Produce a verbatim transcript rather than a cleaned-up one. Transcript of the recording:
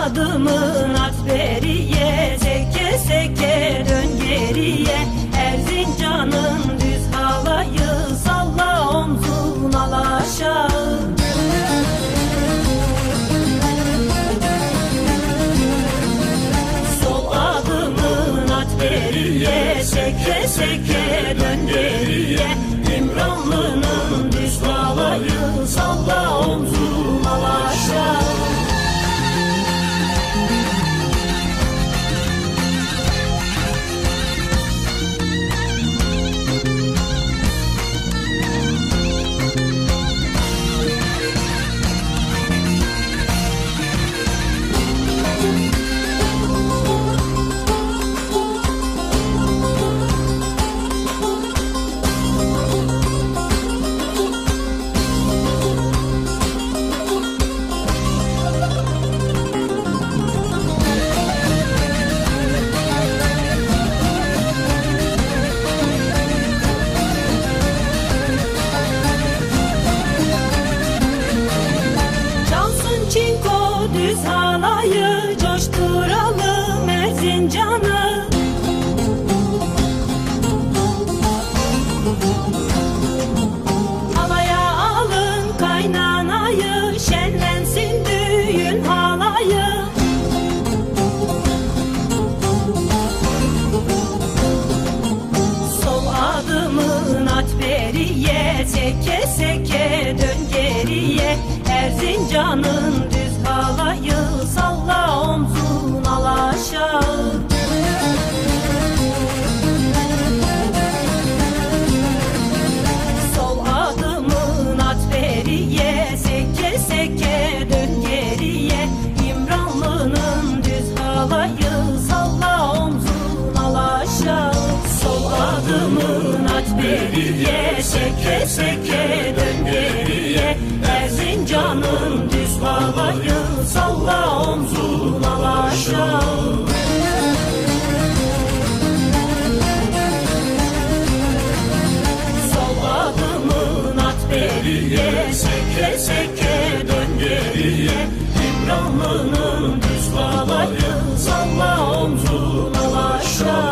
adımın at beriye, seke seke dön geriye. Erzincan'ın düz halayı, salla omzun al aşağı. Sol adımın at beriye, seke seke dön geriye. İmranlı'nın düz halayı, salla omzun al aşağı. Çinko düz halayı, coşturalım Erzincan'ı. Halaya alın kaynanayı, şenlensin düğün halayı. Sol adımın at beriye, seke seke dön geriye. Erzincan'ın düz halayı, salla omzun al aşağı. Sol adımın at beriye, seke seke dön geriye. İmranlı'nın düz halayı, salla omzun al aşağı. Sol adımın at beriye, seke seke dön geriye. Erzincan'ın düz halayı, salla omzun al aşağı. Sol adımın at beriye, seke seke dön geriye. İmranlı'nın düz halayı, salla omzun al aşağı.